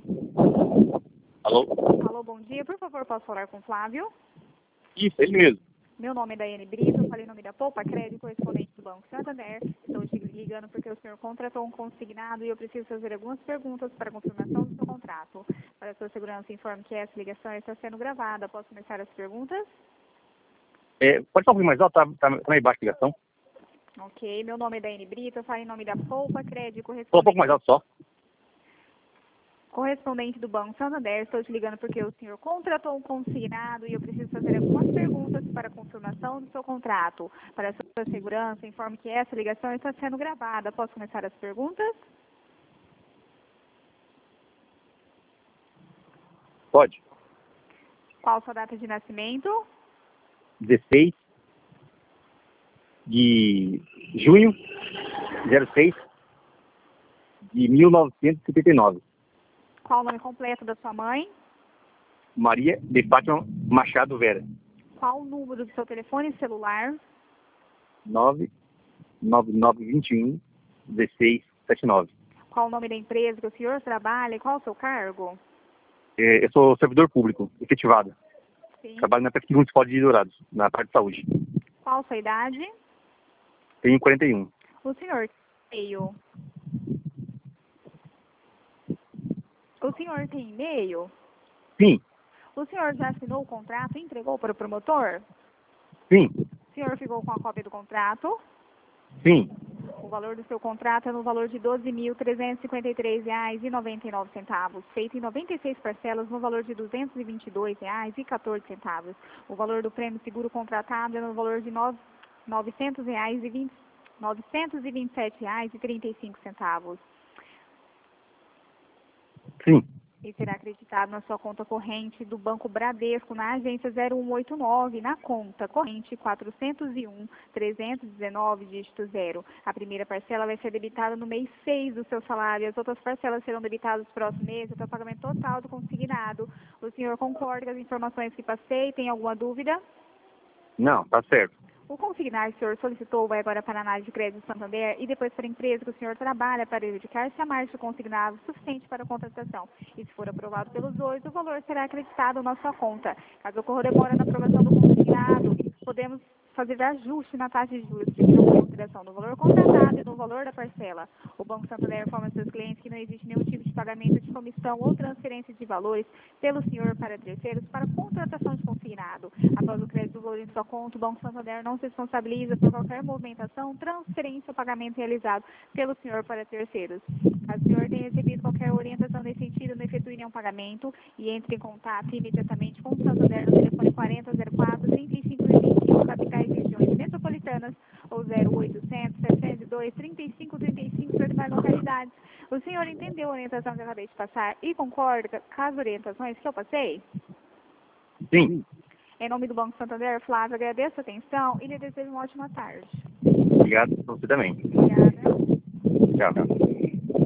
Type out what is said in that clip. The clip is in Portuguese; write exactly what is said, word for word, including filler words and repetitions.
Alô? Alô, bom dia. Por favor, posso falar com o Flávio? Isso, ele mesmo. Meu nome é Daiane Brito, eu falei em nome da Poupa Crédito, correspondente do Banco Santander. Estou te ligando porque o senhor contratou um consignado e eu preciso fazer algumas perguntas para confirmação do seu contrato. Para a sua segurança, informe que essa ligação está sendo gravada. Posso começar as perguntas? É, pode falar um pouquinho mais alto? Tá, tá, tá meio baixa a ligação. Ok. Meu nome é Daiane Brito, eu falei em nome da Poupa Crédito, Fala um pouco correspondente... mais alto só. Correspondente do Banco Santander, estou te ligando porque o senhor contratou um consignado e eu preciso fazer algumas perguntas para confirmação do seu contrato. Para a sua segurança, informe que essa ligação está sendo gravada. Posso começar as perguntas? Pode. Qual a sua data de nascimento? dezesseis de junho, zero seis de mil novecentos e setenta e nove. Qual o nome completo da sua mãe? Maria de Fátima Machado Vera. Qual o número do seu telefone celular? nove nove nove dois um um seis sete nove. Qual o nome da empresa que o senhor trabalha e qual o seu cargo? É, eu sou servidor público, efetivado. Sim. Trabalho na Prefeitura Municipal de Dourados, na parte de saúde. Qual a sua idade? Tenho quarenta e um. O senhor tem e-mail? O senhor tem e-mail? Sim, O senhor já assinou o contrato e entregou para o promotor? sim, O senhor ficou com a cópia do contrato? sim, O valor do seu contrato é no valor de doze mil trezentos e cinquenta e três reais e noventa e nove centavos, feito em noventa e seis parcelas no valor de duzentos e vinte e dois reais e quatorze centavos. O valor do prêmio seguro contratado é no valor de novecentos reais e vinte, novecentos e vinte e sete reais e trinta e cinco centavos. sim. E será acreditado na sua conta corrente do Banco Bradesco, na agência zero um oito nove, na conta corrente quatrocentos e um, trezentos e dezenove, dígito zero. A primeira parcela vai ser debitada no mês seis do seu salário, as outras parcelas serão debitadas no próximo mês, até o pagamento total do consignado. O senhor concorda com as informações que passei? Tem alguma dúvida? Não, tá certo. O consignado que o senhor solicitou vai agora para a análise de crédito do Santander e depois para a empresa que o senhor trabalha para verificar se a margem do consignado é suficiente para a contratação. E se for aprovado pelos dois, o valor será acreditado na sua conta. Caso ocorra demora na aprovação do consignado, podemos fazer ajuste na taxa de juros devido à consideração do valor contratado e do valor da parcela. O Banco Santander informa aos seus clientes que não existe nenhum tipo de pagamento de comissão ou transferência de valores pelo senhor para terceiros para contratação de consignado. Após o crédito do valor em sua conta, o Banco Santander não se responsabiliza por qualquer movimentação, transferência ou pagamento realizado pelo senhor para terceiros. Caso o senhor tenha recebido qualquer orientação nesse sentido, não efetue nenhum pagamento e entre em contato imediatamente com o Santander no telefone quarenta zero quatro, trinta e cinco vinte e cinco, capitais e regiões metropolitanas, ou zero oitocentos, setecentos e dois, trinta e cinco trinta e cinco, para demais localidades. O senhor entendeu a orientação que eu acabei de passar e concorda com as orientações que eu passei? Sim. Em nome do Banco Santander, Flávio, agradeço a atenção e lhe desejo uma ótima tarde. Obrigado, você também. Obrigada. Tchau.